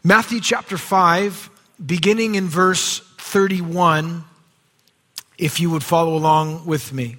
Matthew chapter 5, beginning in verse 31, if you would follow along with me.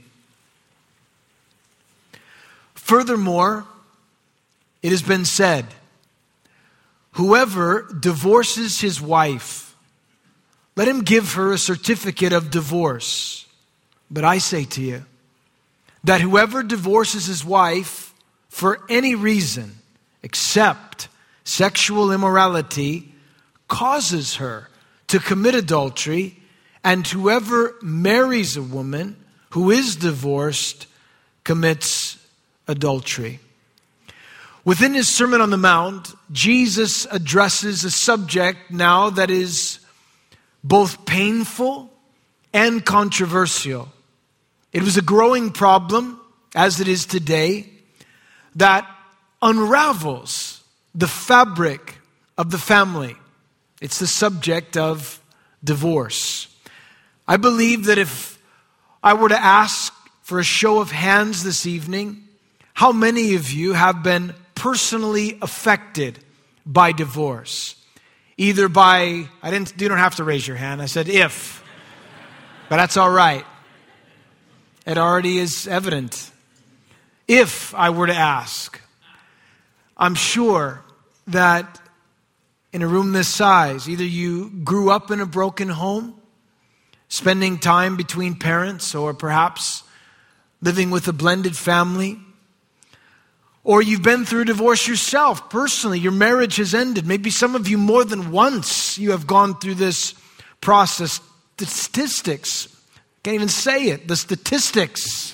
Furthermore, it has been said, whoever divorces his wife, let him give her a certificate of divorce. But I say to you, that whoever divorces his wife for any reason except sexual immorality causes her to commit adultery, and whoever marries a woman who is divorced commits adultery. Within his Sermon on the Mount, Jesus addresses a subject now that is both painful and controversial. It was a growing problem, as it is today, that unravels the fabric of the family. It's the subject of divorce. I believe that if I were to ask for a show of hands this evening, how many of you have been personally affected by divorce? Either by, you don't have to raise your hand, I said if, but that's all right. It already is evident. If I were to ask, I'm sure that in a room this size, either you grew up in a broken home, spending time between parents, or perhaps living with a blended family, or you've been through divorce yourself personally. Your marriage has ended. Maybe some of you more than once you have gone through this process. The statistics, can't even say it, the statistics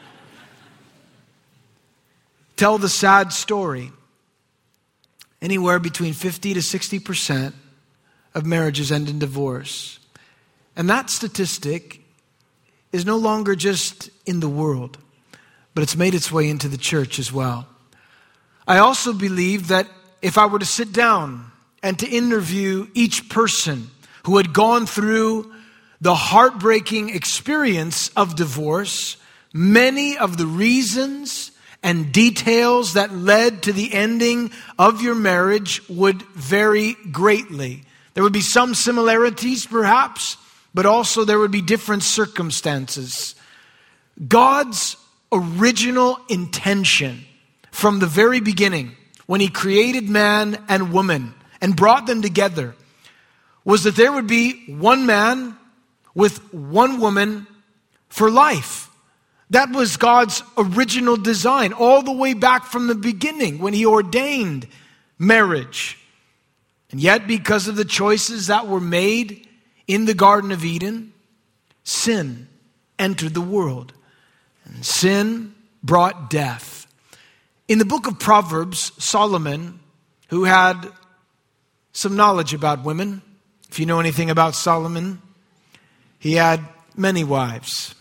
tell the sad story. Anywhere between 50 to 60% of marriages end in divorce. And that statistic is no longer just in the world, but it's made its way into the church as well. I also believe that if I were to sit down and to interview each person who had gone through the heartbreaking experience of divorce, many of the reasons and details that led to the ending of your marriage would vary greatly. There would be some similarities perhaps, but also there would be different circumstances. God's original intention from the very beginning, when He created man and woman and brought them together, was that there would be one man with one woman for life. That was God's original design, all the way back from the beginning when He ordained marriage. And yet, because of the choices that were made in the Garden of Eden, sin entered the world. And sin brought death. In the book of Proverbs, Solomon, who had some knowledge about women, if you know anything about Solomon, he had many wives.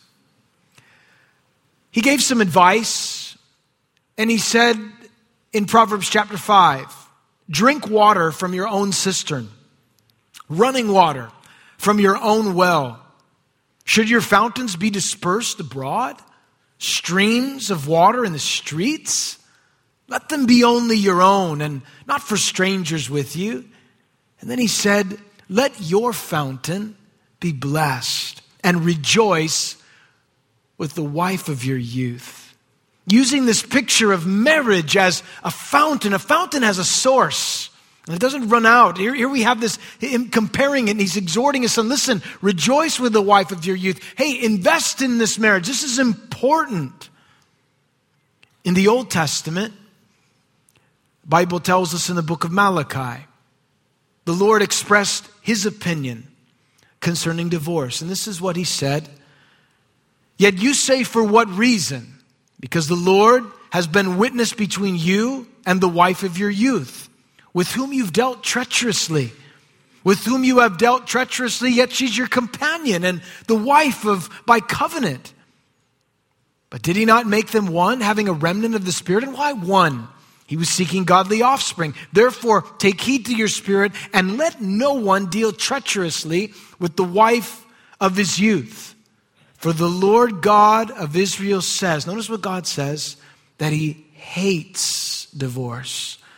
He gave some advice, and he said in Proverbs chapter 5, drink water from your own cistern, running water from your own well. Should your fountains be dispersed abroad, streams of water in the streets? Let them be only your own and not for strangers with you. And then he said, let your fountain be blessed and rejoice with the wife of your youth. Using this picture of marriage as a fountain. A fountain has a source, and it doesn't run out. Here we have this, him comparing it, and he's exhorting us, and listen, rejoice with the wife of your youth. Hey, invest in this marriage. This is important. In the Old Testament, the Bible tells us in the book of Malachi, the Lord expressed His opinion concerning divorce. And this is what He said. Yet you say, for what reason? Because the Lord has been witness between you and the wife of your youth, with whom you've dealt treacherously. With whom you have dealt treacherously, yet she's your companion and the wife by covenant. But did He not make them one, having a remnant of the Spirit? And why one? He was seeking godly offspring. Therefore, take heed to your spirit, and let no one deal treacherously with the wife of his youth. For the Lord God of Israel says, notice what God says, that He hates divorce.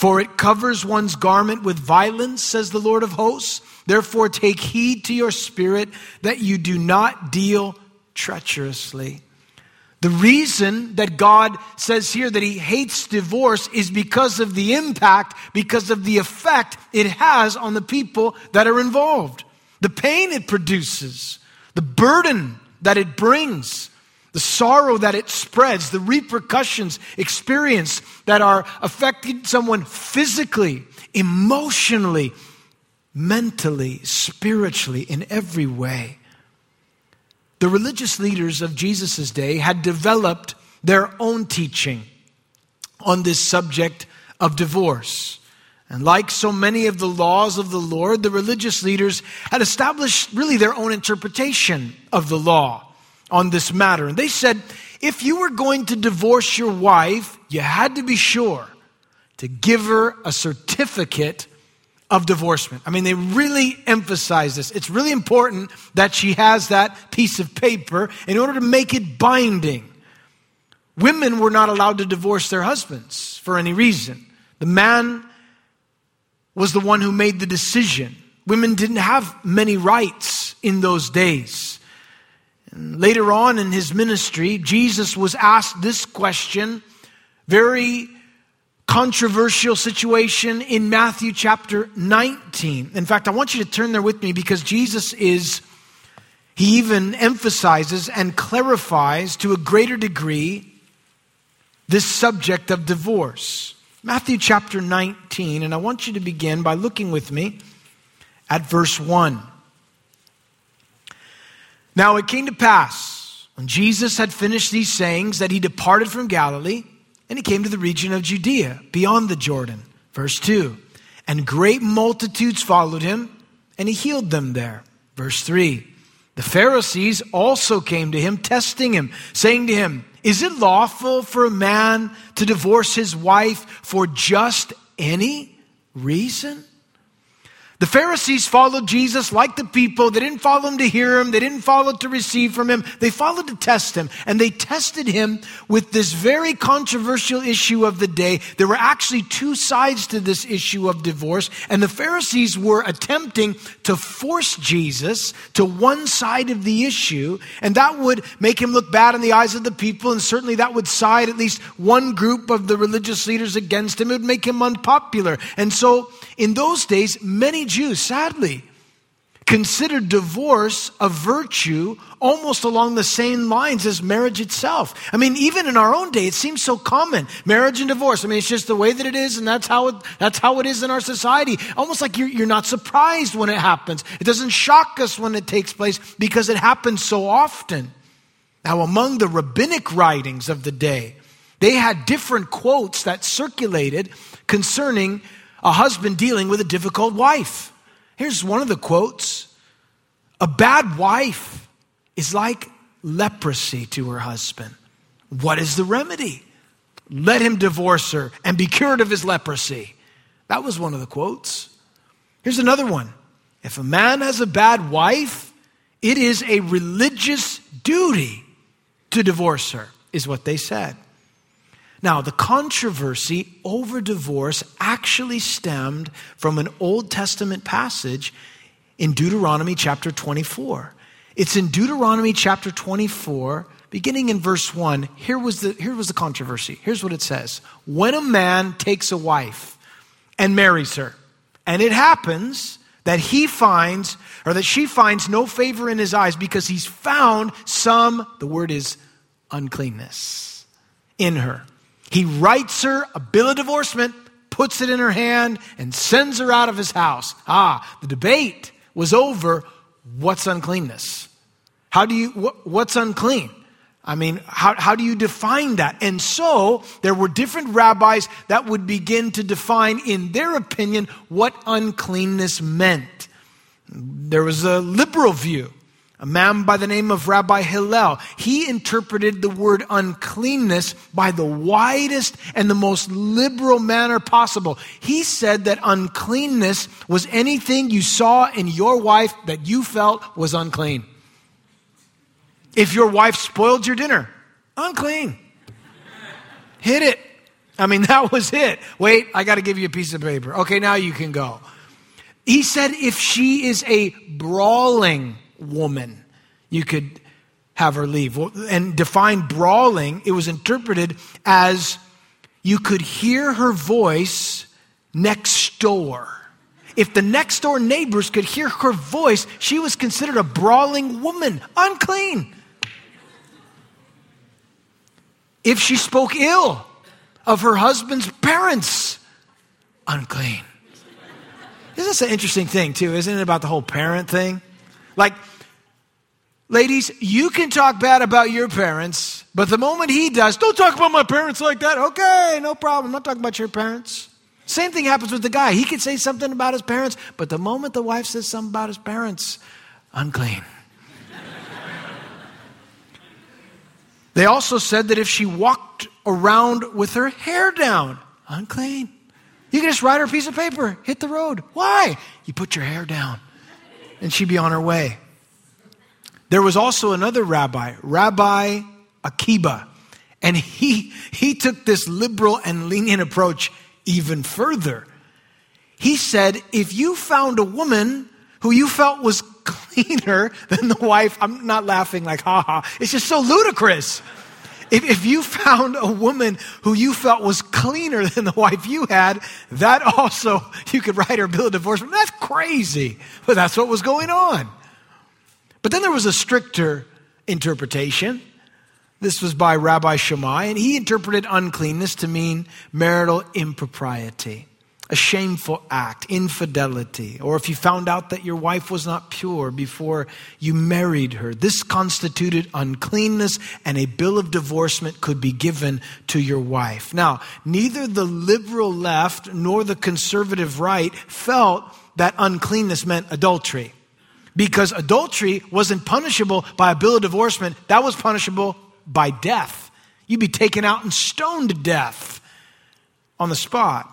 For it covers one's garment with violence, says the Lord of hosts. Therefore take heed to your spirit that you do not deal treacherously. The reason that God says here that he hates divorce is because of the impact, because of the effect it has on the people that are involved. The pain it produces, the burden that it brings, the sorrow that it spreads, the repercussions experienced that are affecting someone physically, emotionally, mentally, spiritually, in every way. The religious leaders of Jesus' day had developed their own teaching on this subject of divorce. And like so many of the laws of the Lord, the religious leaders had established really their own interpretation of the law on this matter. And they said, if you were going to divorce your wife, you had to be sure to give her a certificate of divorcement. I mean, they really emphasize this. It's really important that she has that piece of paper in order to make it binding. Women were not allowed to divorce their husbands for any reason. The man was the one who made the decision. Women didn't have many rights in those days. And later on in his ministry, Jesus was asked this question, very controversial situation in Matthew chapter 19. In fact, I want you to turn there with me because he even emphasizes and clarifies to a greater degree this subject of divorce. Matthew chapter 19, and I want you to begin by looking with me at verse 1. Now it came to pass, when Jesus had finished these sayings, that he departed from Galilee, and he came to the region of Judea, beyond the Jordan. Verse 2, and great multitudes followed him, and he healed them there. Verse 3, the Pharisees also came to him, testing him, saying to him, is it lawful for a man to divorce his wife for just any reason? The Pharisees followed Jesus like the people. They didn't follow him to hear him. They didn't follow to receive from him. They followed to test him. And they tested him with this very controversial issue of the day. There were actually two sides to this issue of divorce. And the Pharisees were attempting to force Jesus to one side of the issue. And that would make him look bad in the eyes of the people. And certainly that would side at least one group of the religious leaders against him. It would make him unpopular. And so in those days, many Jews, sadly, considered divorce a virtue almost along the same lines as marriage itself. I mean, even in our own day, it seems so common. Marriage and divorce. I mean, it's just the way that it is, and that's how it is in our society. Almost like you're not surprised when it happens. It doesn't shock us when it takes place because it happens so often. Now, among the rabbinic writings of the day, they had different quotes that circulated concerning a husband dealing with a difficult wife. Here's one of the quotes. A bad wife is like leprosy to her husband. What is the remedy? Let him divorce her and be cured of his leprosy. That was one of the quotes. Here's another one. If a man has a bad wife, it is a religious duty to divorce her, is what they said. Now, the controversy over divorce actually stemmed from an Old Testament passage in Deuteronomy chapter 24. It's in Deuteronomy chapter 24, beginning in verse 1. Here was the controversy. Here's what it says. When a man takes a wife and marries her, and it happens that he finds, or that she finds no favor in his eyes because he's found some, the word is uncleanness, in her. He writes her a bill of divorcement, puts it in her hand, and sends her out of his house. The debate was over what's uncleanness. What's unclean? I mean, how do you define that? And so there were different rabbis that would begin to define, in their opinion, what uncleanness meant. There was a liberal view. A man by the name of Rabbi Hillel, he interpreted the word uncleanness by the widest and the most liberal manner possible. He said that uncleanness was anything you saw in your wife that you felt was unclean. If your wife spoiled your dinner, unclean. Hid it. I mean, that was it. Wait, I got to give you a piece of paper. Okay, now you can go. He said if she is a brawling woman, you could have her leave. And defined brawling, it was interpreted as you could hear her voice next door. If the next door neighbors could hear her voice, she was considered a brawling woman, unclean. If she spoke ill of her husband's parents, unclean. Isn't this an interesting thing too, isn't it, about the whole parent thing? Like, ladies, you can talk bad about your parents, but the moment he does, don't talk about my parents like that. Okay, no problem. I'm not talking about your parents. Same thing happens with the guy. He could say something about his parents, but the moment the wife says something about his parents, unclean. They also said that if she walked around with her hair down, unclean. You can just write her a piece of paper, hit the road. Why? You put your hair down, and she'd be on her way. There was also another rabbi, Rabbi Akiba, and he took this liberal and lenient approach even further. He said, if you found a woman who you felt was cleaner than the wife, I'm not laughing like, ha ha, it's just so ludicrous. If you found a woman who you felt was cleaner than the wife you had, that also, you could write her bill of divorcement. That's crazy, but that's what was going on. But then there was a stricter interpretation. This was by Rabbi Shammai, and he interpreted uncleanness to mean marital impropriety, a shameful act, infidelity, or if you found out that your wife was not pure before you married her. This constituted uncleanness, and a bill of divorcement could be given to your wife. Now, neither the liberal left nor the conservative right felt that uncleanness meant adultery, because adultery wasn't punishable by a bill of divorcement. That was punishable by death. You'd be taken out and stoned to death on the spot.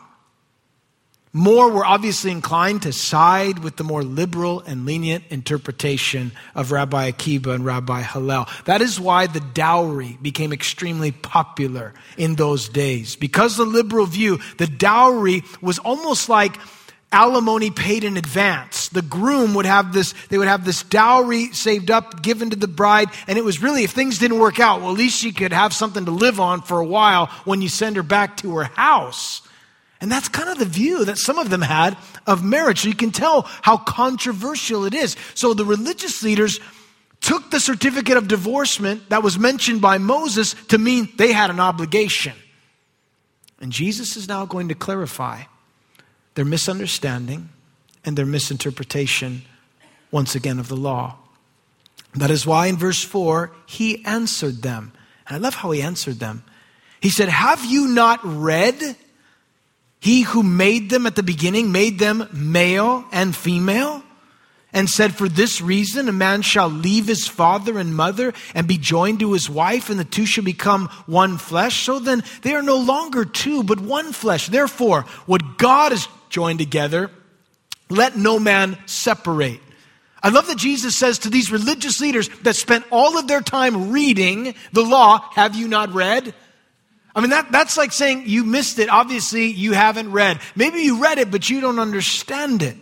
More were obviously inclined to side with the more liberal and lenient interpretation of Rabbi Akiba and Rabbi Hillel. That is why the dowry became extremely popular in those days. Because the liberal view, the dowry was almost like alimony paid in advance. The groom would have this dowry saved up, given to the bride, and it was really, if things didn't work out, well, at least she could have something to live on for a while when you send her back to her house. And that's kind of the view that some of them had of marriage. So you can tell how controversial it is. So the religious leaders took the certificate of divorcement that was mentioned by Moses to mean they had an obligation. And Jesus is now going to clarify their misunderstanding and their misinterpretation once again of the law. That is why in verse 4, he answered them. And I love how he answered them. He said, have you not read? He who made them at the beginning made them male and female, and said, for this reason a man shall leave his father and mother and be joined to his wife, and the two shall become one flesh. So then they are no longer two, but one flesh. Therefore, what God has joined together, let no man separate. I love that Jesus says to these religious leaders that spent all of their time reading the law, have you not read? I mean, that's like saying you missed it. Obviously, you haven't read. Maybe you read it, but you don't understand it.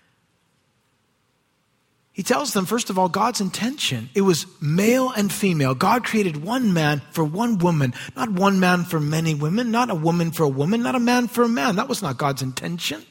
He tells them, first of all, God's intention. It was male and female. God created one man for one woman, not one man for many women, not a woman for a woman, not a man for a man. That was not God's intention.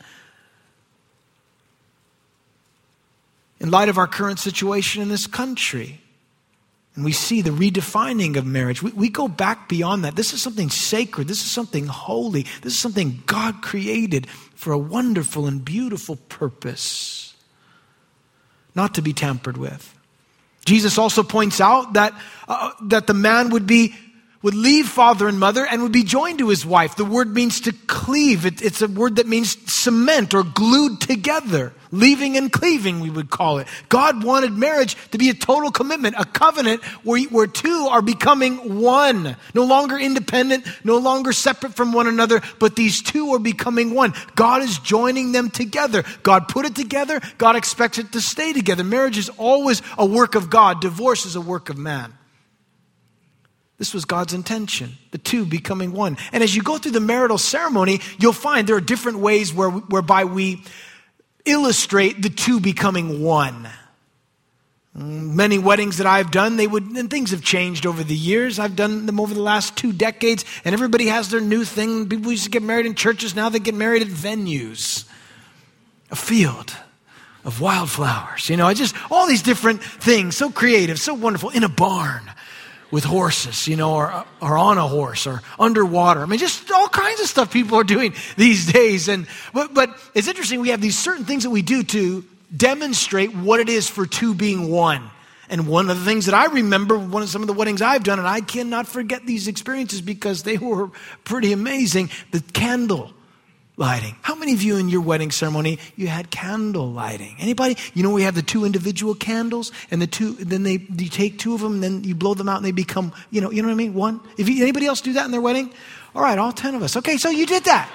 In light of our current situation in this country, and we see the redefining of marriage, we go back beyond that. This is something sacred. This is something holy. This is something God created for a wonderful and beautiful purpose, not to be tampered with. Jesus also points out that the man would leave father and mother and would be joined to his wife. The word means to cleave. It's a word that means cement or glued together. Leaving and cleaving, we would call it. God wanted marriage to be a total commitment, a covenant where two are becoming one. No longer independent, no longer separate from one another, but these two are becoming one. God is joining them together. God put it together. God expects it to stay together. Marriage is always a work of God. Divorce is a work of man. This was God's intention, the two becoming one. And as you go through the marital ceremony, you'll find there are different ways whereby we illustrate the two becoming one. Many weddings that I've done, and things have changed over the years. I've done them over the last 2 decades, and everybody has their new thing. People used to get married in churches, now they get married at venues. A field of wildflowers, just all these different things, so creative, so wonderful, in a barn with horses, or on a horse, or underwater. I mean, just all kinds of stuff people are doing these days. But it's interesting, we have these certain things that we do to demonstrate what it is for two being one. And one of the things that I remember, some of the weddings I've done, and I cannot forget these experiences because they were pretty amazing, the candle lighting. How many of you in your wedding ceremony, you had candle lighting? Anybody? We have the 2 individual candles, and then you take 2 of them, and then you blow them out, and they become, you know what I mean? One. Anybody else do that in their wedding? All right, all 10 of us. Okay, so you did that,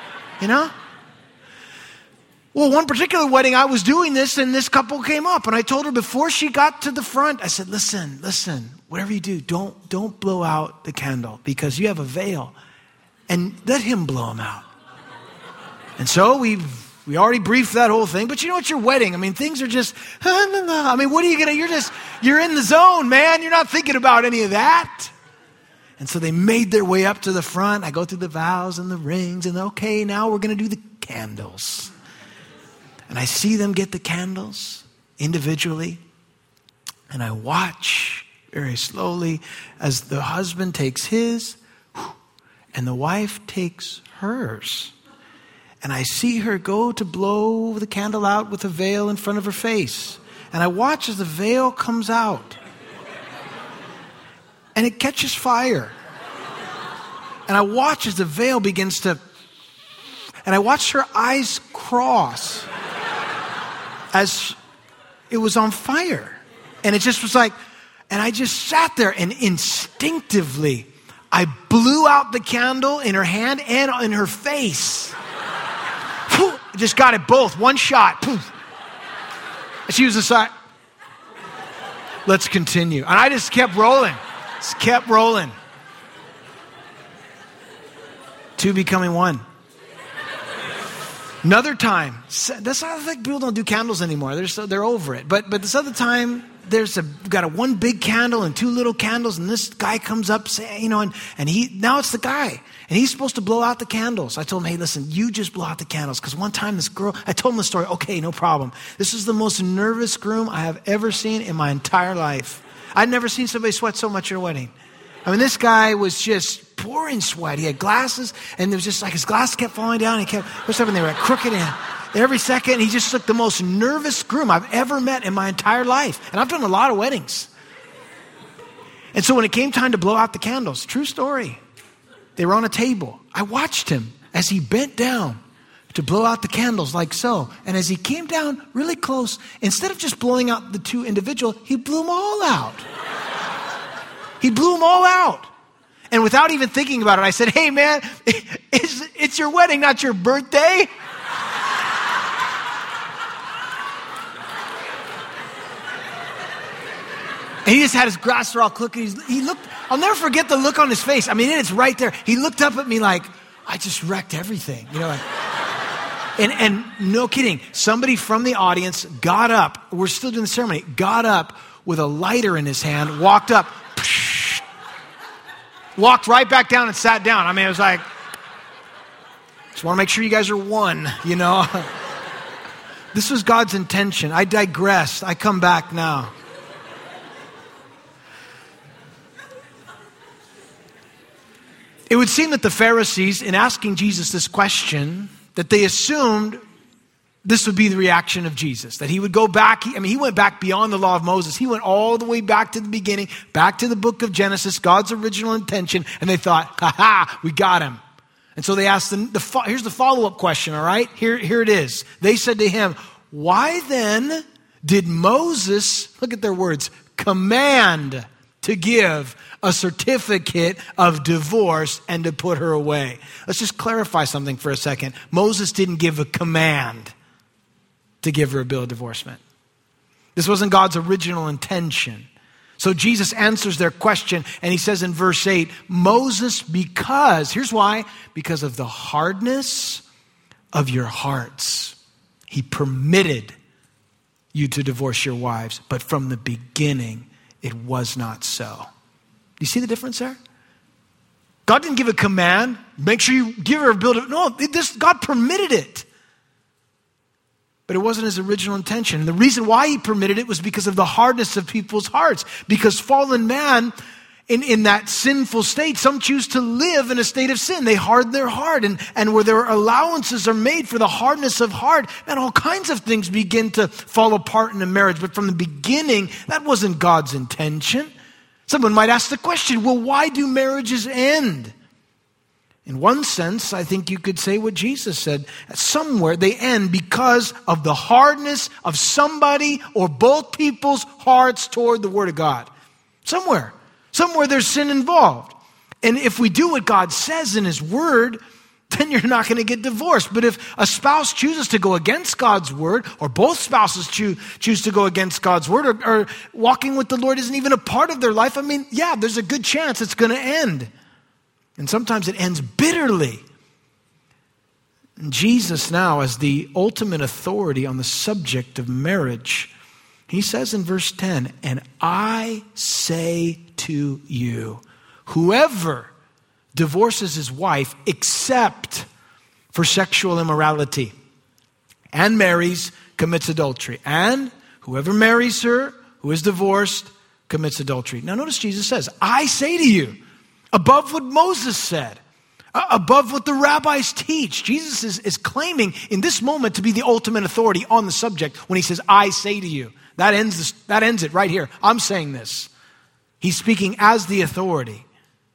Well, one particular wedding, I was doing this, and this couple came up, and I told her before she got to the front, I said, listen, whatever you do, don't blow out the candle, because you have a veil, and let him blow them out. And so we already briefed that whole thing, but it's your wedding. I mean, things are just, I mean, what are you going to, you're in the zone, man. You're not thinking about any of that. And so they made their way up to the front. I go through the vows and the rings, and okay, now we're going to do the candles. And I see them get the candles individually, and I watch very slowly as the husband takes his, and the wife takes hers. And I see her go to blow the candle out with a veil in front of her face. And I watch as the veil comes out. And it catches fire. And I watch as the veil begins to... And I watched her eyes cross as it was on fire. And it just was like... And I just sat there, and instinctively, I blew out the candle in her hand and in her face. Just got it both. One shot. Poof. She was aside. Let's continue. And I just kept rolling. Two becoming one. Another time. That's not like people don't do candles anymore. They're over it. But this other time, got one big candle and 2 little candles, and this guy comes up, and now it's the guy, and he's supposed to blow out the candles. I told him, hey, listen, you just blow out the candles, because one time this girl, I told him the story. Okay, no problem. This is the most nervous groom I have ever seen in my entire life. I'd never seen somebody sweat so much at a wedding. I mean, this guy was just pouring sweat. He had glasses, and there was just like his glasses kept falling down. He kept, what's up, and they were crooked in. Every second, he just looked the most nervous groom I've ever met in my entire life. And I've done a lot of weddings. And so when it came time to blow out the candles, true story, they were on a table. I watched him as he bent down to blow out the candles like so. And as he came down really close, instead of just blowing out the 2 individual, he blew them all out. He blew them all out. And without even thinking about it, I said, hey man, it's your wedding, not your birthday. And he just had his glasses all crooked. He looked, I'll never forget the look on his face. I mean, it's right there. He looked up at me like, I just wrecked everything. And no kidding. Somebody from the audience got up. We're still doing the ceremony. Got up with a lighter in his hand, walked up, walked right back down and sat down. I mean, it was like, just want to make sure you guys are one, This was God's intention. I digressed. I come back now. It would seem that the Pharisees, in asking Jesus this question, that they assumed this would be the reaction of Jesus, that he would go back. He went back beyond the law of Moses. He went all the way back to the beginning, back to the book of Genesis, God's original intention, and they thought, ha, we got him. And so they asked here's the follow-up question, all right? Here it is. They said to him, why then did Moses, look at their words, command to give a certificate of divorce and to put her away? Let's just clarify something for a second. Moses didn't give a command to give her a bill of divorcement. This wasn't God's original intention. So Jesus answers their question, and he says in verse 8, Moses, here's why, because of the hardness of your hearts, he permitted you to divorce your wives, but from the beginning, it was not so. You see the difference there? God didn't give a command, make sure you give her a bill. No, God permitted it. But it wasn't his original intention. And the reason why he permitted it was because of the hardness of people's hearts. Because fallen man, in that sinful state, some choose to live in a state of sin. They harden their heart. And where their allowances are made for the hardness of heart, and all kinds of things begin to fall apart in a marriage. But from the beginning, that wasn't God's intention. Someone might ask the question, well, why do marriages end? In one sense, I think you could say what Jesus said. Somewhere they end because of the hardness of somebody or both people's hearts toward the Word of God. Somewhere there's sin involved. And if we do what God says in His Word, then you're not going to get divorced. But if a spouse chooses to go against God's Word, or both spouses choose to go against God's Word, or walking with the Lord isn't even a part of their life, there's a good chance it's going to end. And sometimes it ends bitterly. And Jesus now, as the ultimate authority on the subject of marriage, he says in verse 10, and I say to you, whoever divorces his wife except for sexual immorality and marries commits adultery. And whoever marries her who is divorced commits adultery. Now notice Jesus says, I say to you, above what Moses said, above what the rabbis teach. Jesus is claiming in this moment to be the ultimate authority on the subject when he says, I say to you. That ends it right here. I'm saying this. He's speaking as the authority.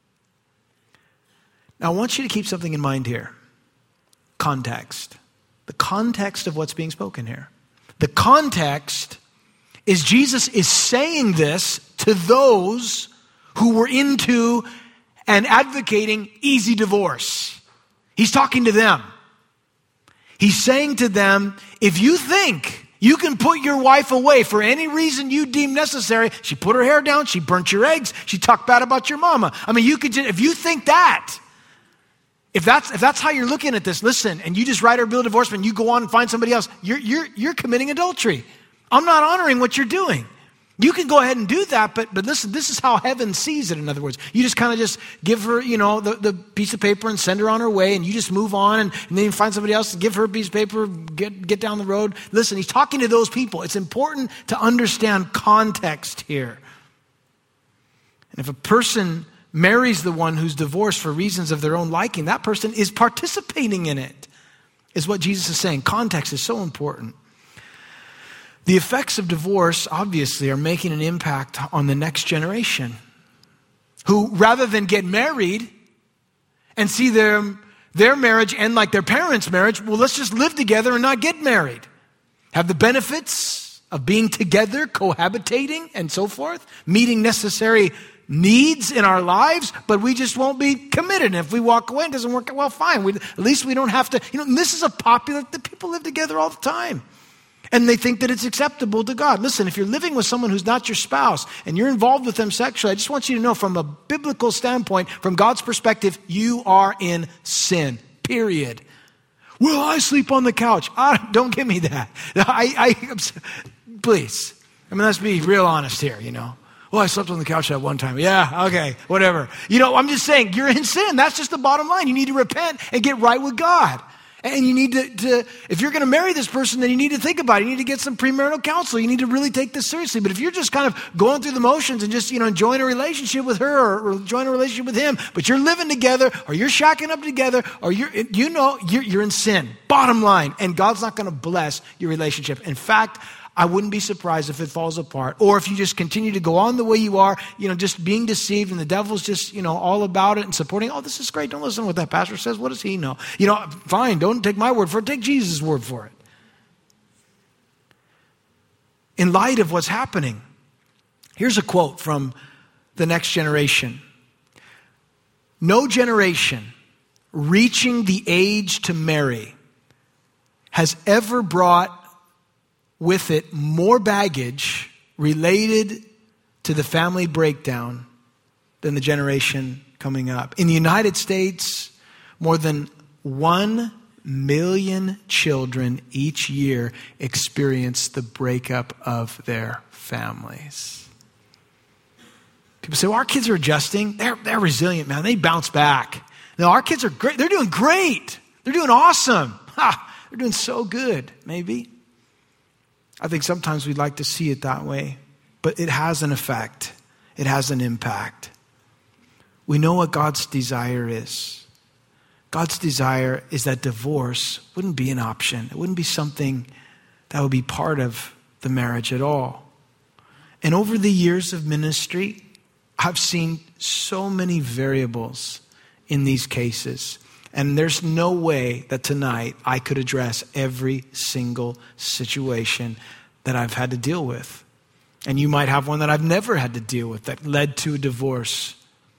Now I want you to keep something in mind here. Context. The context of what's being spoken here. The context is Jesus is saying this to those who were into and advocating easy divorce. He's talking to them. He's saying to them, if you think you can put your wife away for any reason you deem necessary, she put her hair down, she burnt your eggs, she talked bad about your mama. You could just, if you think that, if that's how you're looking at this, listen, and you just write her bill of divorcement, you go on and find somebody else, you're committing adultery. I'm not honoring what you're doing. You can go ahead and do that, but listen, this is how heaven sees it, in other words. You just kind of just give her, the piece of paper and send her on her way, and you just move on, and then you find somebody else to give her a piece of paper, get down the road. Listen, he's talking to those people. It's important to understand context here. And if a person marries the one who's divorced for reasons of their own liking, that person is participating in it, is what Jesus is saying. Context is so important. The effects of divorce, obviously, are making an impact on the next generation, who, rather than get married and see their marriage end like their parents' marriage, well, let's just live together and not get married. Have the benefits of being together, cohabitating, and so forth, meeting necessary needs in our lives, but we just won't be committed. And if we walk away, it doesn't work out, well, fine. At least we don't have to, this is the people live together all the time. And they think that it's acceptable to God. Listen, if you're living with someone who's not your spouse and you're involved with them sexually, I just want you to know from a biblical standpoint, from God's perspective, you are in sin, period. Well, I sleep on the couch. Don't give me that. Please. Let's be real honest here, Well, I slept on the couch that one time. Yeah, okay, whatever. I'm just saying, you're in sin. That's just the bottom line. You need to repent and get right with God. And you need to, if you're going to marry this person, then you need to think about it. You need to get some premarital counsel. You need to really take this seriously. But if you're just kind of going through the motions and just, enjoying a relationship with her or enjoying a relationship with him, but you're living together or you're shacking up together or you're in sin. Bottom line. And God's not going to bless your relationship. In fact, I wouldn't be surprised if it falls apart, or if you just continue to go on the way you are, just being deceived, and the devil's just, all about it and supporting. Oh, this is great. Don't listen to what that pastor says. What does he know? Fine. Don't take my word for it. Take Jesus' word for it. In light of what's happening, here's a quote from the next generation. No generation reaching the age to marry has ever brought with it more baggage related to the family breakdown than the generation coming up. In the United States, more than 1 million children each year experience the breakup of their families. People say, well, our kids are adjusting. They're resilient, man. They bounce back. No, our kids are great. They're doing great. They're doing awesome. They're doing so good, maybe. I think sometimes we'd like to see it that way, but it has an effect. It has an impact. We know what God's desire is. God's desire is that divorce wouldn't be an option. It wouldn't be something that would be part of the marriage at all. And over the years of ministry, I've seen so many variables in these cases. And there's no way that tonight I could address every single situation that I've had to deal with. And you might have one that I've never had to deal with that led to a divorce.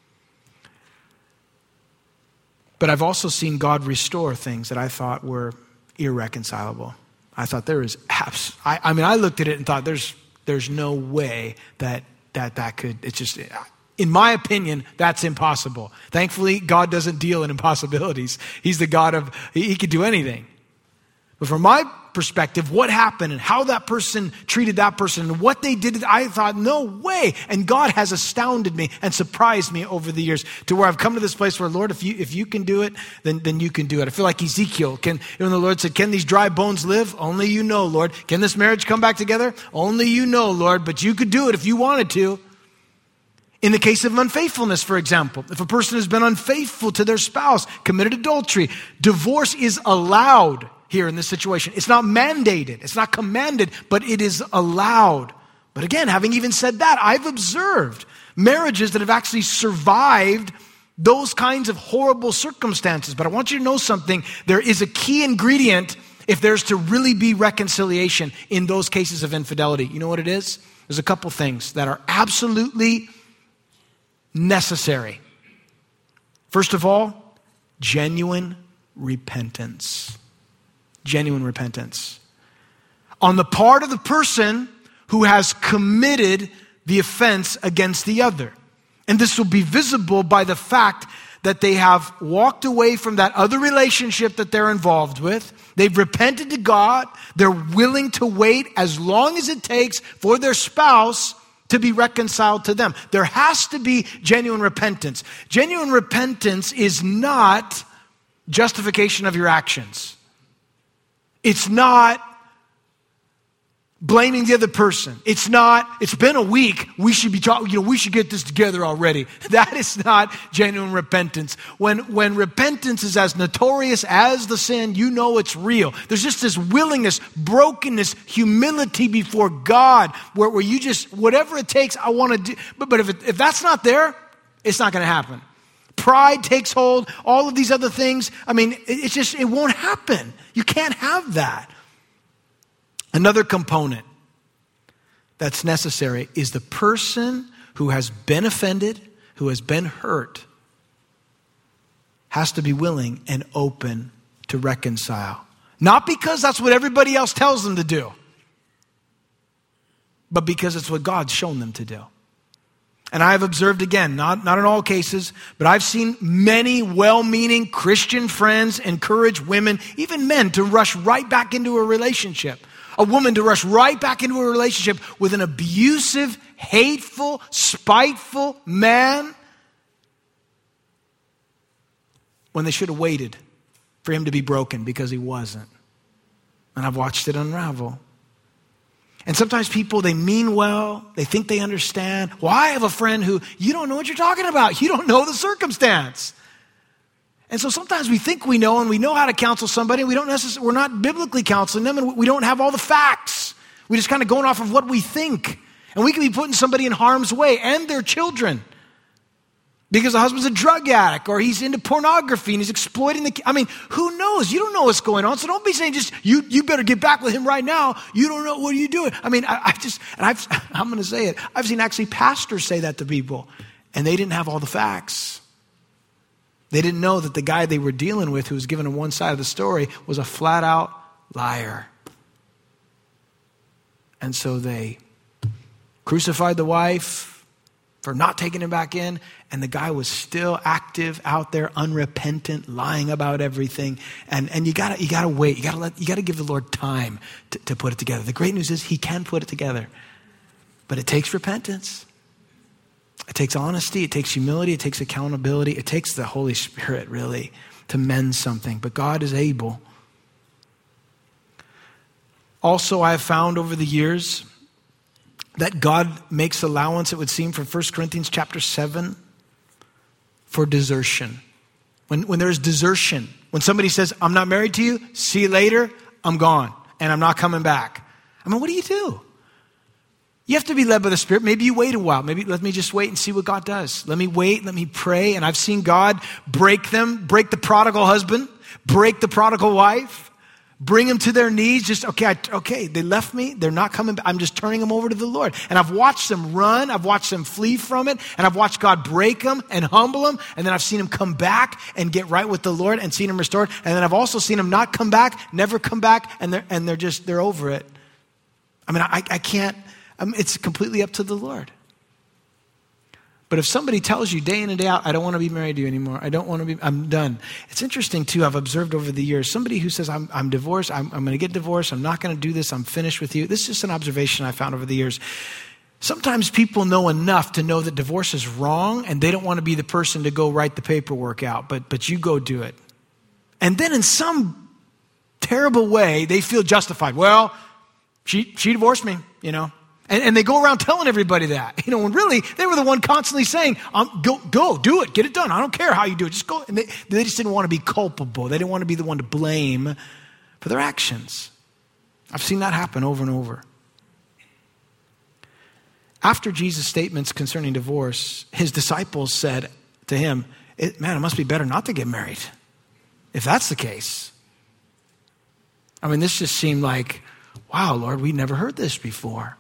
But I've also seen God restore things that I thought were irreconcilable. I thought there is I looked at it and thought there's no way that could, it's just, in my opinion, that's impossible. Thankfully, God doesn't deal in impossibilities. He's the God of, he could do anything. But from my perspective, what happened and how that person treated that person and what they did, I thought, no way. And God has astounded me and surprised me over the years to where I've come to this place where, Lord, if you can do it, then you can do it. I feel like Ezekiel, when the Lord said, can these dry bones live? Only you know, Lord. Can this marriage come back together? Only you know, Lord, but you could do it if you wanted to. In the case of unfaithfulness, for example, if a person has been unfaithful to their spouse, committed adultery, divorce is allowed here in this situation. It's not mandated. It's not commanded, but it is allowed. But again, having even said that, I've observed marriages that have actually survived those kinds of horrible circumstances. But I want you to know something. There is a key ingredient if there's to really be reconciliation in those cases of infidelity. You know what it is? There's a couple things that are absolutely necessary. First of all, genuine repentance. Genuine repentance. On the part of the person who has committed the offense against the other. And this will be visible by the fact that they have walked away from that other relationship that they're involved with. They've repented to God. They're willing to wait as long as it takes for their spouse to be reconciled to them. There has to be genuine repentance. Genuine repentance is not justification of your actions. It's not blaming the other person. It's not, it's been a week, we should be talking, we should get this together already. That is not genuine repentance. When repentance is as notorious as the sin, you know it's real. There's just this willingness, brokenness, humility before God, where you just, whatever it takes, I want to do. But if that's not there, it's not going to happen. Pride takes hold, all of these other things. It won't happen. You can't have that. Another component that's necessary is the person who has been offended, who has been hurt, has to be willing and open to reconcile. Not because that's what everybody else tells them to do, but because it's what God's shown them to do. And I have observed again, not in all cases, but I've seen many well-meaning Christian friends encourage women, even men, to rush right back into a relationship. A woman to rush right back into a relationship with an abusive, hateful, spiteful man when they should have waited for him to be broken because he wasn't. And I've watched it unravel. And sometimes people, they mean well, they think they understand. Well, I have a friend who, you don't know what you're talking about. You don't know the circumstance. And so sometimes we think we know and we know how to counsel somebody, and we're not biblically counseling them, and we don't have all the facts. We're just kind of going off of what we think. And we can be putting somebody in harm's way and their children because the husband's a drug addict or he's into pornography and he's exploiting who knows? You don't know what's going on. So don't be saying just, you better get back with him right now. You don't know, what are you doing? I'm going to say it. I've seen actually pastors say that to people and they didn't have all the facts. They didn't know that the guy they were dealing with who was given one side of the story was a flat out liar. And so they crucified the wife, for not taking him back in. And the guy was still active out there, unrepentant, lying about everything. And you gotta wait. You gotta give the Lord time to put it together. The great news is he can put it together. But it takes repentance. It takes honesty. It takes humility. It takes accountability. It takes the Holy Spirit, really, to mend something. But God is able. Also, I have found over the years that God makes allowance, it would seem, from 1 Corinthians chapter 7 for desertion. When there's desertion, when somebody says, I'm not married to you, see you later, I'm gone, and I'm not coming back. I mean, what do you do? You have to be led by the Spirit. Maybe you wait a while. Maybe let me just wait and see what God does. Let me wait, let me pray. And I've seen God break the prodigal husband, break the prodigal wife, bring them to their knees. Just, okay, they left me. They're not coming back. I'm just turning them over to the Lord. And I've watched them run. I've watched them flee from it. And I've watched God break them and humble them. And then I've seen them come back and get right with the Lord and seen them restored. And then I've also seen them not come back, never come back. And they're over it. I mean, I can't, it's completely up to the Lord. But if somebody tells you day in and day out, I don't want to be married to you anymore. I'm done. It's interesting too, I've observed over the years, somebody who says, I'm divorced, I'm going to get divorced, I'm not going to do this, I'm finished with you. This is just an observation I found over the years. Sometimes people know enough to know that divorce is wrong and they don't want to be the person to go write the paperwork out, but you go do it. And then in some terrible way, they feel justified. Well, she divorced me, you know. And they go around telling everybody that, you know, when really they were the one constantly saying, go, do it, get it done. I don't care how you do it, just go. And they just didn't want to be culpable. They didn't want to be the one to blame for their actions. I've seen that happen over and over. After Jesus' statements concerning divorce, his disciples said to him, it must be better not to get married if that's the case. I mean, this just seemed like, wow, Lord, we never heard this before.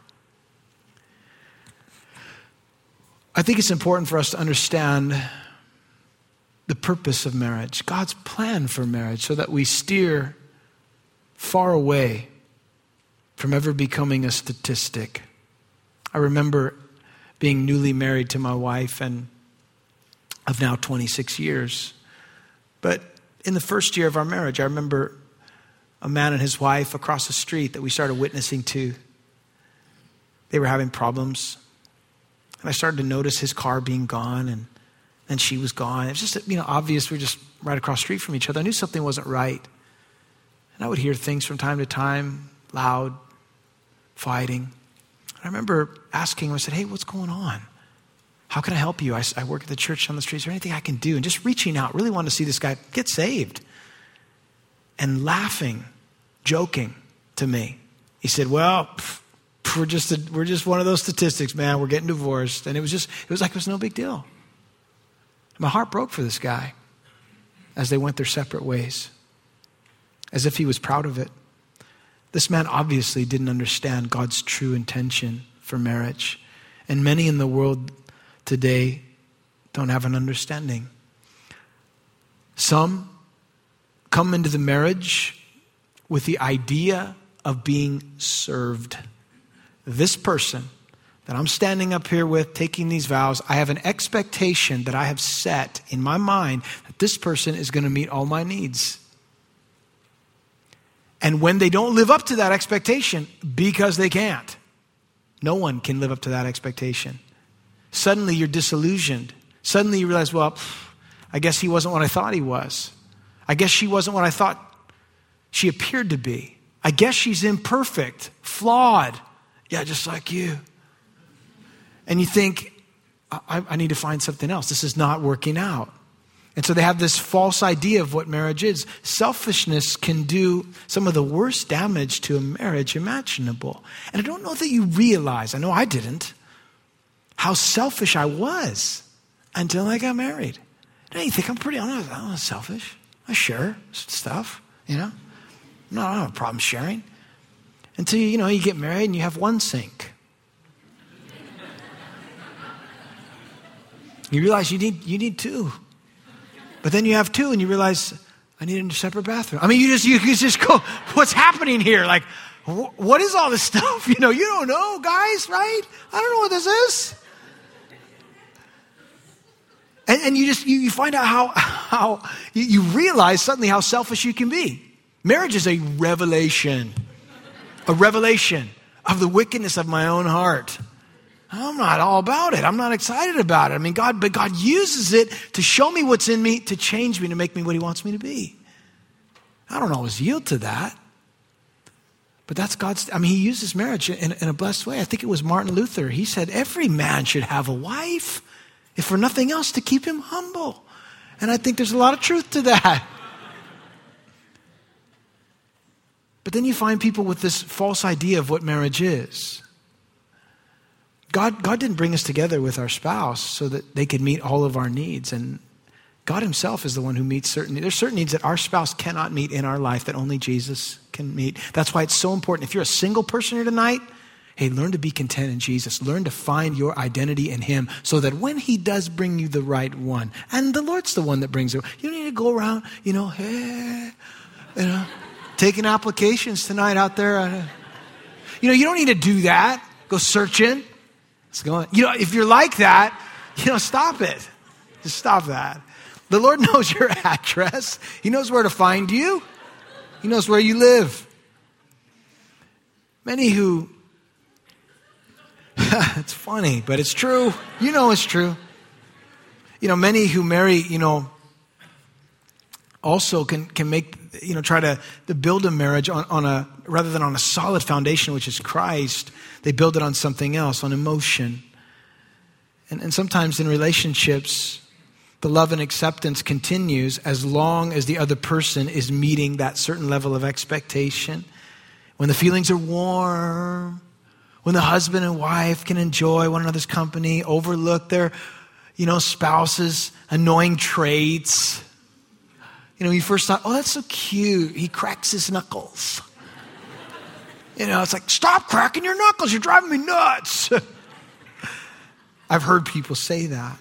I think it's important for us to understand the purpose of marriage, God's plan for marriage, so that we steer far away from ever becoming a statistic. I remember being newly married to my wife and of now 26 years. But in the first year of our marriage, I remember a man and his wife across the street that we started witnessing to. They were having problems. And I started to notice his car being gone, and then she was gone. It was just, obvious we were just right across the street from each other. I knew something wasn't right. And I would hear things from time to time, loud, fighting. And I remember asking him, I said, hey, what's going on? How can I help you? I work at the church on the street. Is there anything I can do? And just reaching out, really wanted to see this guy get saved. And laughing, joking to me. He said, well, we're just one of those statistics, man. We're getting divorced. And it was like it was no big deal. My heart broke for this guy as they went their separate ways, as if he was proud of it. This man obviously didn't understand God's true intention for marriage. And many in the world today don't have an understanding. Some come into the marriage with the idea of being served. This person that I'm standing up here with, taking these vows, I have an expectation that I have set in my mind that this person is going to meet all my needs. And when they don't live up to that expectation, because they can't, no one can live up to that expectation. Suddenly you're disillusioned. Suddenly you realize, well, I guess he wasn't what I thought he was. I guess she wasn't what I thought she appeared to be. I guess she's imperfect, flawed. Yeah, just like you. And you think, I need to find something else. This is not working out. And so they have this false idea of what marriage is. Selfishness can do some of the worst damage to a marriage imaginable. And I don't know that you realize, I know I didn't, how selfish I was until I got married. And you think, I'm not selfish. I share stuff, I don't have a problem sharing. Until, you get married and you have one sink. You realize you need two. But then you have two and you realize, I need a separate bathroom. I mean, you just go, what's happening here? Like, what is all this stuff? You don't know, guys, right? I don't know what this is. And you find out how you realize suddenly how selfish you can be. Marriage is a revelation of the wickedness of my own heart. I'm not all about it. I'm not excited about it. I mean, but God uses it to show me what's in me, to change me, to make me what he wants me to be. I don't always yield to that. But that's he uses marriage in a blessed way. I think it was Martin Luther. He said every man should have a wife, if for nothing else, to keep him humble. And I think there's a lot of truth to that. But then you find people with this false idea of what marriage is. God didn't bring us together with our spouse so that they could meet all of our needs. And God himself is the one who meets there's certain needs that our spouse cannot meet in our life that only Jesus can meet. That's why it's so important. If you're a single person here tonight, hey, learn to be content in Jesus. Learn to find your identity in him so that when he does bring you the right one, and the Lord's the one that brings it, you don't need to go around, taking applications tonight out there. You don't need to do that. Go searching. If you're like that, stop it. Just stop that. The Lord knows your address. He knows where to find you. He knows where you live. Many who, it's funny, but it's true. It's true. Many who marry, also can make, try to build a marriage on rather than on a solid foundation, which is Christ, they build it on something else, on emotion. And sometimes in relationships, the love and acceptance continues as long as the other person is meeting that certain level of expectation. When the feelings are warm, when the husband and wife can enjoy one another's company, overlook their, spouse's annoying traits. You first thought, oh, that's so cute. He cracks his knuckles. It's like, stop cracking your knuckles. You're driving me nuts. I've heard people say that.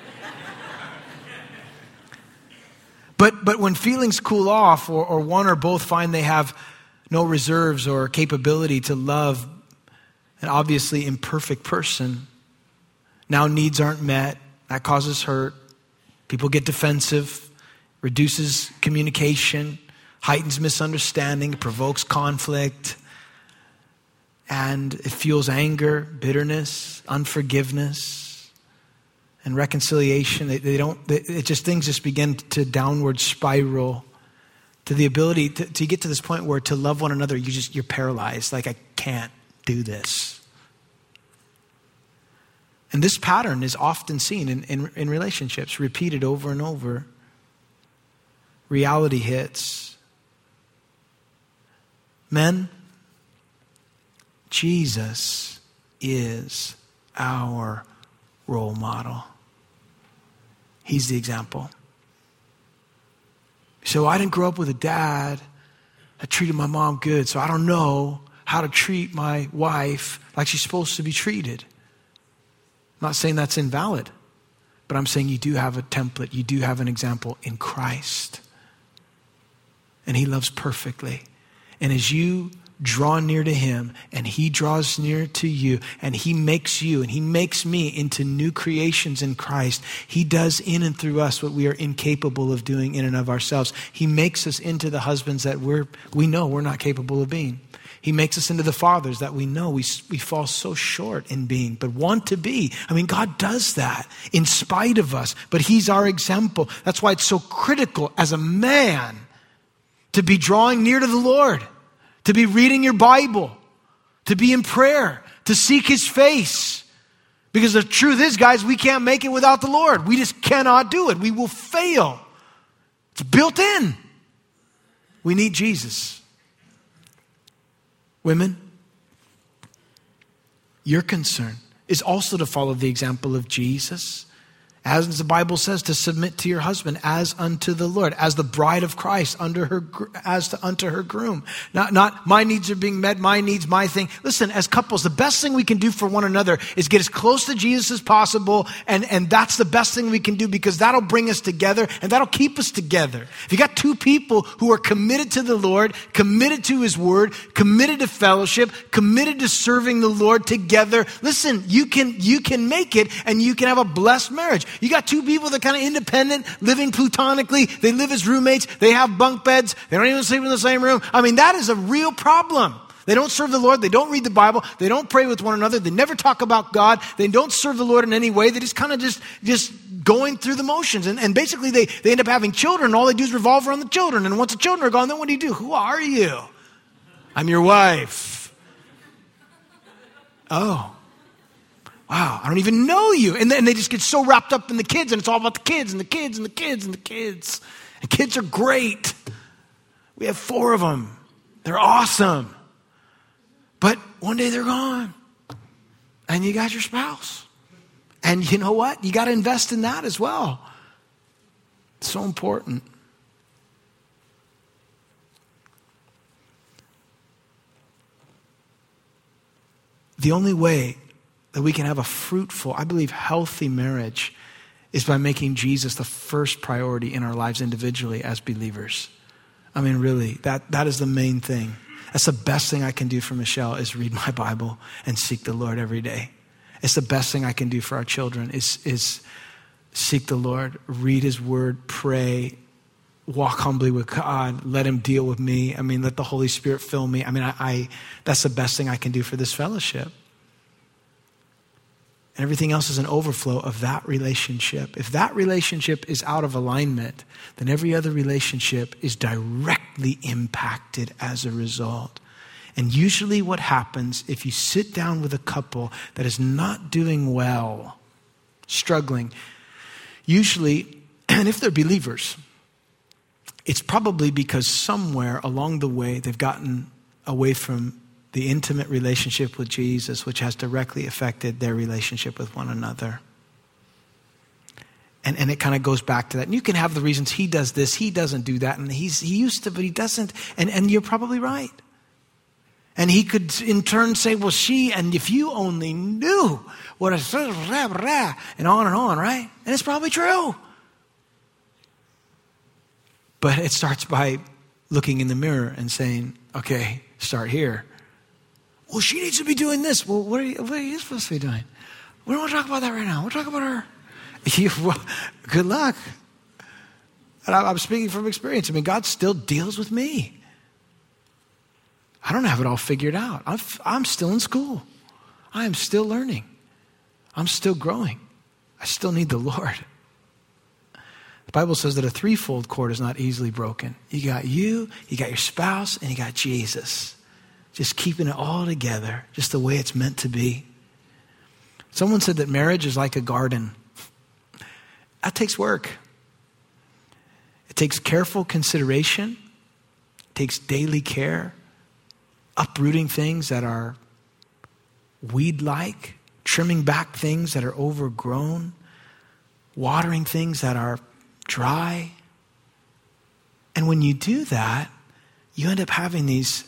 But when feelings cool off or one or both find they have no reserves or capability to love an obviously imperfect person, now needs aren't met, that causes hurt, people get defensive, reduces communication, heightens misunderstanding, provokes conflict, and it fuels anger, bitterness, unforgiveness, and reconciliation. Things just begin to downward spiral to the ability to get to this point where to love one another, you're paralyzed. Like, I can't do this. And this pattern is often seen in relationships, repeated over and over. Reality hits. Men, Jesus is our role model. He's the example. So I didn't grow up with a dad that treated my mom good, so I don't know how to treat my wife like she's supposed to be treated. I'm not saying that's invalid, but I'm saying you do have a template, you do have an example in Christ. And he loves perfectly. And as you draw near to him and he draws near to you and he makes you and he makes me into new creations in Christ, he does in and through us what we are incapable of doing in and of ourselves. He makes us into the husbands that we know we're not capable of being. He makes us into the fathers that we know we fall so short in being, but want to be. God does that in spite of us, but he's our example. That's why it's so critical as a man to be drawing near to the Lord, to be reading your Bible, to be in prayer, to seek his face. Because the truth is, guys, we can't make it without the Lord. We just cannot do it. We will fail. It's built in. We need Jesus. Women, your concern is also to follow the example of Jesus. As the Bible says, to submit to your husband as unto the Lord, as the bride of Christ unto her groom. Not my needs are being met, my needs, my thing. Listen, as couples, the best thing we can do for one another is get as close to Jesus as possible, and that's the best thing we can do because that'll bring us together and that'll keep us together. If you got two people who are committed to the Lord, committed to his word, committed to fellowship, committed to serving the Lord together, listen, you can make it and you can have a blessed marriage. You got two people that are kind of independent, living platonically. They live as roommates. They have bunk beds. They don't even sleep in the same room. I mean, that is a real problem. They don't serve the Lord. They don't read the Bible. They don't pray with one another. They never talk about God. They don't serve the Lord in any way. They just kind of just going through the motions. And basically they end up having children. All they do is revolve around the children. And once the children are gone, then what do? Who are you? I'm your wife. Oh. Wow, I don't even know you. And then they just get so wrapped up in the kids, and it's all about the kids and the kids and the kids and the kids. And kids are great. We have 4 of them. They're awesome. But one day they're gone. And you got your spouse. And you know what? You got to invest in that as well. It's so important. The only way that we can have a fruitful, I believe, healthy marriage is by making Jesus the first priority in our lives individually as believers. I mean, really, that is the main thing. That's the best thing I can do for Michelle is read my Bible and seek the Lord every day. It's the best thing I can do for our children is seek the Lord, read his word, pray, walk humbly with God, let him deal with me. I mean, let the Holy Spirit fill me. I mean, that's the best thing I can do for this fellowship. And everything else is an overflow of that relationship. If that relationship is out of alignment, then every other relationship is directly impacted as a result. And usually what happens if you sit down with a couple that is not doing well, struggling, usually, and if they're believers, it's probably because somewhere along the way they've gotten away from the intimate relationship with Jesus, which has directly affected their relationship with one another. And it kind of goes back to that. And you can have the reasons he does this, he doesn't do that, and he used to, but he doesn't. And you're probably right. And he could in turn say, well, and if you only knew what and on, right? And it's probably true. But it starts by looking in the mirror and saying, okay, start here. Well, she needs to be doing this. Well, what are you supposed to be doing? We don't want to talk about that right now. We'll talk about her. Well, good luck. And I'm speaking from experience. I mean, God still deals with me. I don't have it all figured out. I'm still in school. I am still learning. I'm still growing. I still need the Lord. The Bible says that a threefold cord is not easily broken. You got your spouse, and you got Jesus. Just keeping it all together, just the way it's meant to be. Someone said that marriage is like a garden. That takes work. It takes careful consideration. It takes daily care. Uprooting things that are weed-like. Trimming back things that are overgrown. Watering things that are dry. And when you do that, you end up having these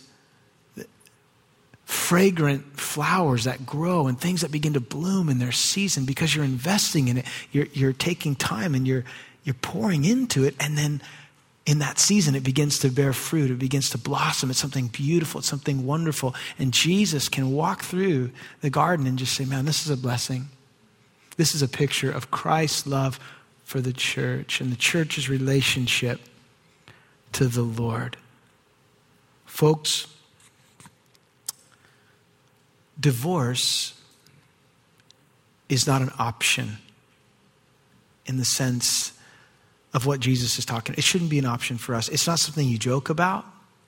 fragrant flowers that grow and things that begin to bloom in their season because you're investing in it. You're taking time and you're pouring into it, and then in that season it begins to bear fruit. It begins to blossom. It's something beautiful. It's something wonderful. And Jesus can walk through the garden and just say, man, this is a blessing. This is a picture of Christ's love for the church and the church's relationship to the Lord. Folks, divorce is not an option in the sense of what Jesus is talking. It shouldn't be an option for us. It's not something you joke about.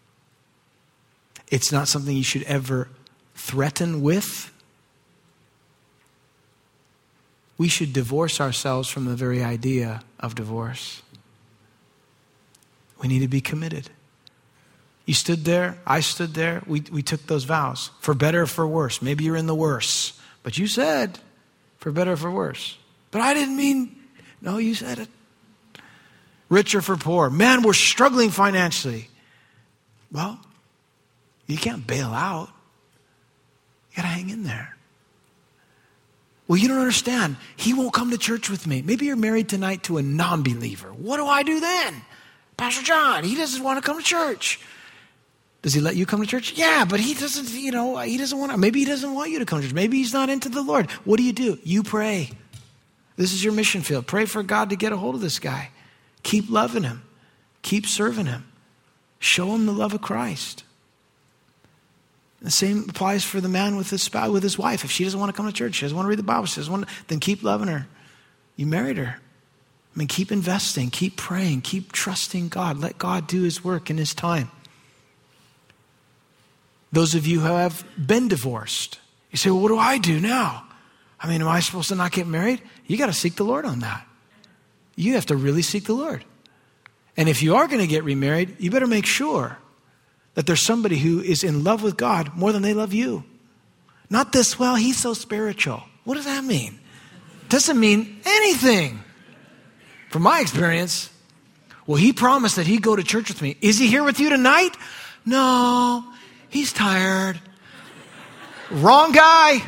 It's not something you should ever threaten with. We should divorce ourselves from the very idea of divorce. We need to be committed. You stood there, I stood there, we took those vows. For better or for worse. Maybe you're in the worse. But you said, for better or for worse. But I didn't mean, no, you said it. Rich or for poor. Man, we're struggling financially. Well, you can't bail out. You got to hang in there. Well, you don't understand. He won't come to church with me. Maybe you're married tonight to a non-believer. What do I do then? Pastor John, he doesn't want to come to church. Does he let you come to church? Yeah, but he doesn't, he doesn't want to. Maybe he doesn't want you to come to church. Maybe he's not into the Lord. What do? You pray. This is your mission field. Pray for God to get a hold of this guy. Keep loving him. Keep serving him. Show him the love of Christ. The same applies for the man with his spouse, with his wife. If she doesn't want to come to church, she doesn't want to read the Bible, she doesn't want to, then keep loving her. You married her. I mean, keep investing, keep praying, keep trusting God. Let God do his work in his time. Those of you who have been divorced, you say, well, what do I do now? I mean, am I supposed to not get married? You got to seek the Lord on that. You have to really seek the Lord. And if you are going to get remarried, you better make sure that there's somebody who is in love with God more than they love you. Not this, well, he's so spiritual. What does that mean? Doesn't mean anything. From my experience, well, he promised that he'd go to church with me. Is he here with you tonight? No, he's tired. Wrong guy.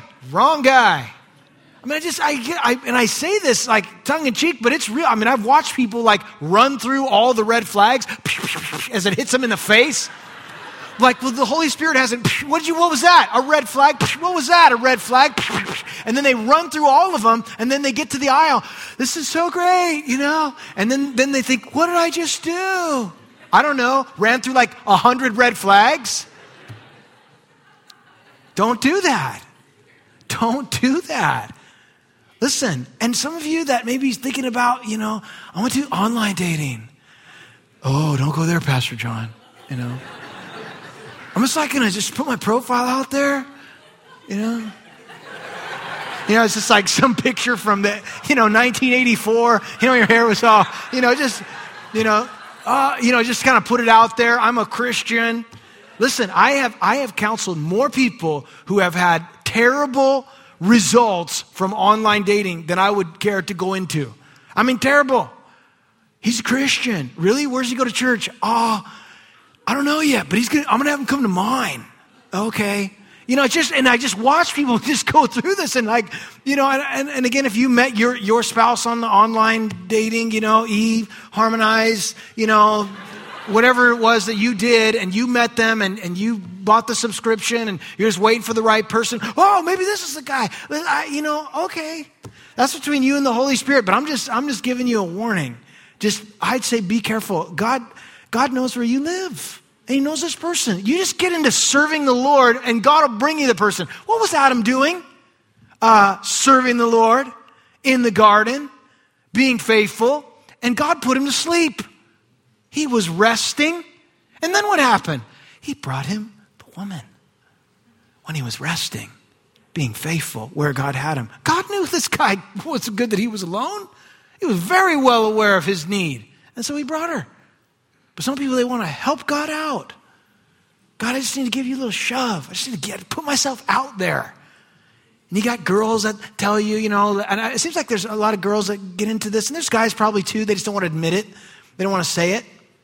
I mean, I say this like tongue in cheek, but it's real. I mean, I've watched people like run through all the red flags as it hits them in the face. Like, well, the Holy Spirit hasn't, what was that? A red flag? What was that? A red flag? And then they run through all of them, and then they get to the aisle. This is so great, And then they think, what did I just do? I don't know. Ran through like 100 red flags? Don't do that. Don't do that. Listen, and some of you that maybe thinking about, I want to do online dating. Oh, don't go there, Pastor John, I'm just like going to just put my profile out there, it's just like some picture from the, 1984, your hair was all, just kind of put it out there. I'm a Christian. Listen, I have counseled more people who have had terrible results from online dating than I would care to go into. I mean, terrible. He's a Christian. Really? Where does he go to church? Oh, I don't know yet, but I'm going to have him come to mine. Okay. I just watch people just go through this and and again, if you met your spouse on the online dating, Eve, Harmonize, whatever it was that you did and you met them and you bought the subscription and you're just waiting for the right person. Oh, maybe this is the guy. Okay. That's between you and the Holy Spirit, but I'm just giving you a warning. I'd say be careful. God knows where you live. And he knows this person. You just get into serving the Lord and God will bring you the person. What was Adam doing? Serving the Lord in the garden, being faithful, and God put him to sleep. He was resting. And then what happened? He brought him the woman when he was resting, being faithful where God had him. God knew this guy wasn't good that he was alone. He was very well aware of his need. And so he brought her. But some people, they want to help God out. God, I just need to give you a little shove. I just need to put myself out there. And you got girls that tell you, and it seems like there's a lot of girls that get into this. And there's guys probably too, they just don't want to admit it. They don't want to say it.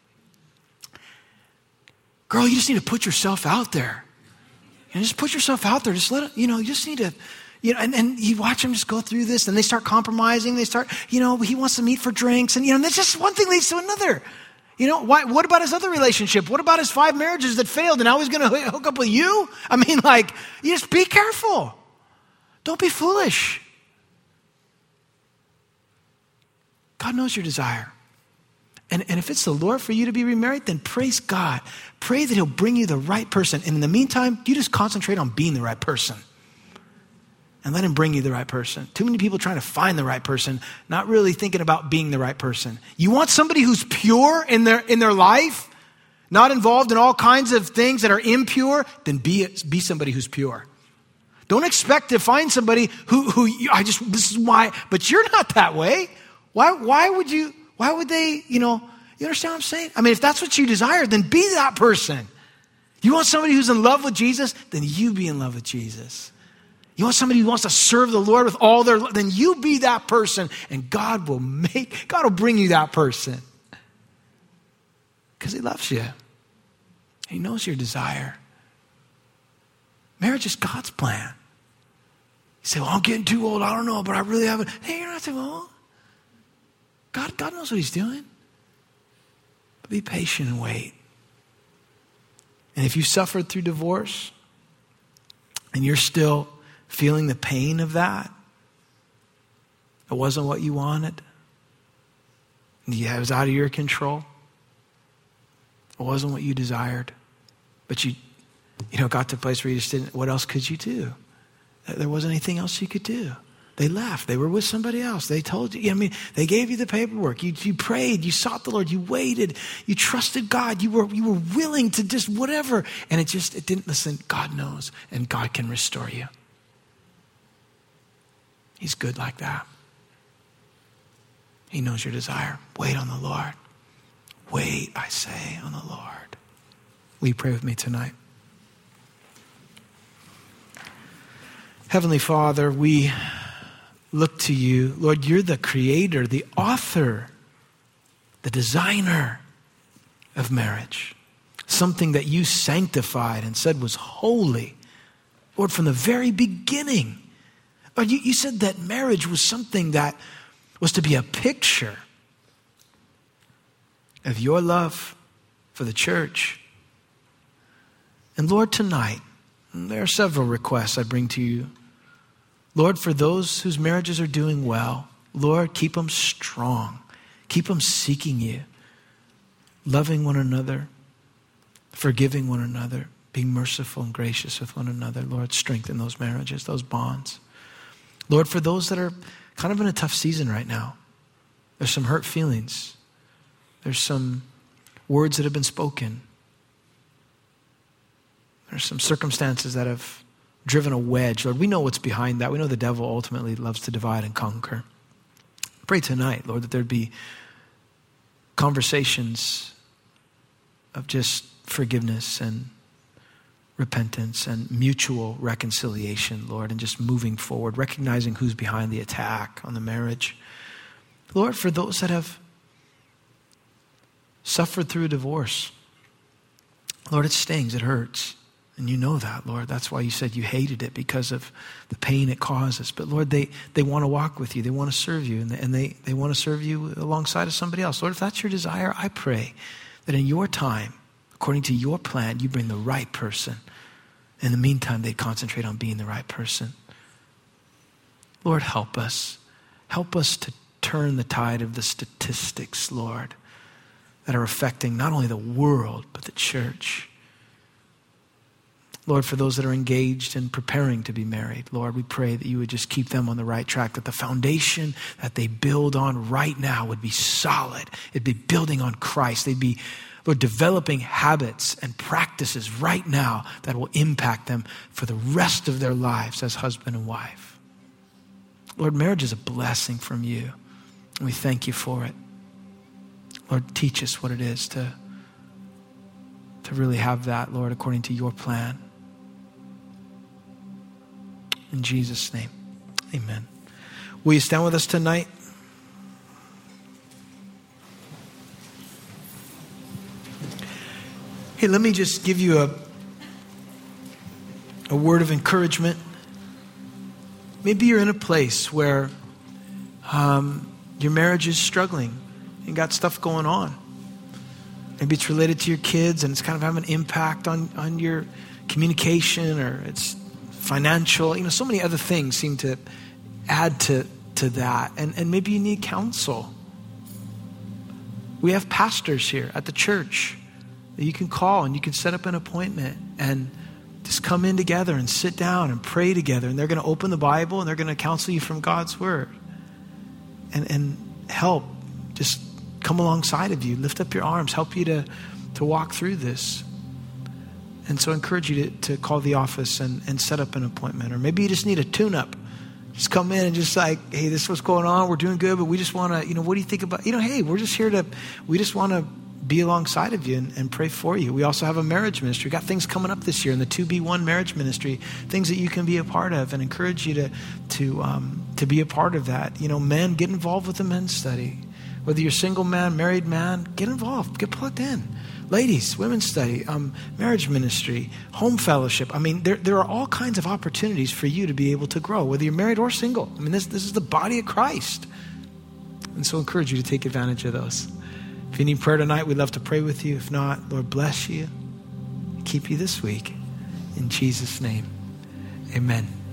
Girl, you just need to put yourself out there. Just put yourself out there. Just let it, you just need to, and you watch them just go through this and they start compromising. They start, he wants to meet for drinks. And, that's just one thing leads to another. What about his other relationship? What about his 5 marriages that failed and now he's going to hook up with you? I mean, you just be careful. Don't be foolish. God knows your desire. And if it's the Lord for you to be remarried, then praise God. Pray that he'll bring you the right person. And in the meantime, you just concentrate on being the right person. And let him bring you the right person. Too many people trying to find the right person, not really thinking about being the right person. You want somebody who's pure in their life, not involved in all kinds of things that are impure, then be somebody who's pure. Don't expect to find somebody this is why, but you're not that way. Why would they, you understand what I'm saying? I mean, if that's what you desire, then be that person. You want somebody who's in love with Jesus, then you be in love with Jesus. You want somebody who wants to serve the Lord with all their, then you be that person and God will bring you that person. Because he loves you. He knows your desire. Marriage is God's plan. You say, well, I'm getting too old. I don't know, but I really haven't. Hey, you're not too old. God knows what he's doing. But be patient and wait. And if you suffered through divorce and you're still feeling the pain of that, It wasn't what you wanted. It was out of your control. It wasn't what you desired. But you got to a place where you just didn't, what else could you do? There wasn't anything else you could do. They left. They were with somebody else. They told you, they gave you the paperwork. You prayed. You sought the Lord. You waited. You trusted God. You were willing to just whatever. And it didn't listen. God knows, and God can restore you. He's good like that. He knows your desire. Wait on the Lord. Wait, I say, on the Lord. Will you pray with me tonight? Heavenly Father, we look to you. Lord, you're the creator, the author, the designer of marriage. Something that you sanctified and said was holy. Lord, from the very beginning. Lord, you said that marriage was something that was to be a picture of your love for the church. And Lord, tonight, there are several requests I bring to you. Lord, for those whose marriages are doing well, Lord, keep them strong. Keep them seeking you, loving one another, forgiving one another, being merciful and gracious with one another. Lord, strengthen those marriages, those bonds. Lord, for those that are kind of in a tough season right now, there's some hurt feelings. There's some words that have been spoken. There's some circumstances that have driven a wedge. Lord, we know what's behind that. We know the devil ultimately loves to divide and conquer. Pray tonight, Lord, that there'd be conversations of just forgiveness and repentance and mutual reconciliation, Lord, and just moving forward, recognizing who's behind the attack on the marriage. Lord, for those that have suffered through a divorce, Lord, it stings, it hurts. And you know that, Lord. That's why you said you hated it, because of the pain it causes. But Lord, they want to walk with you. They want to serve you. And they want to serve you alongside of somebody else. Lord, if that's your desire, I pray that in your time, according to your plan, you bring the right person. In the meantime, they concentrate on being the right person. Lord, help us. Help us to turn the tide of the statistics, Lord, that are affecting not only the world, but the church. Lord, for those that are engaged and preparing to be married, Lord, we pray that you would just keep them on the right track, that the foundation that they build on right now would be solid. It'd be building on Christ. They'd be, Lord, developing habits and practices right now that will impact them for the rest of their lives as husband and wife. Lord, marriage is a blessing from you, and we thank you for it. Lord, teach us what it is to really have that, Lord, according to your plan. In Jesus' name, amen. Will you stand with us tonight? Hey, let me just give you a word of encouragement. Maybe you're in a place where your marriage is struggling and got stuff going on. Maybe it's related to your kids and it's kind of having an impact on your communication, or it's financial. So many other things seem to add to that. And maybe you need counsel. We have pastors here at the church that you can call and you can set up an appointment and just come in together and sit down and pray together. And they're going to open the Bible and they're going to counsel you from God's word and help just come alongside of you, lift up your arms, help you to walk through this. And so I encourage you to call the office and set up an appointment. Or maybe you just need a tune-up. Just come in and just like, hey, this is what's going on. We're doing good, but we just want to, what do you think about, hey, we're just here we just want to be alongside of you and pray for you. We also have a marriage ministry. We've got things coming up this year in the 2B1 marriage ministry, things that you can be a part of, and encourage you to be a part of that. Men, get involved with the men's study. Whether you're single man, married man, get involved, get plugged in. Ladies, women's study, marriage ministry, home fellowship. There are all kinds of opportunities for you to be able to grow, whether you're married or single. This is the body of Christ. And so I encourage you to take advantage of those. If you need prayer tonight, we'd love to pray with you. If not, Lord bless you, keep you this week. In Jesus' name, amen.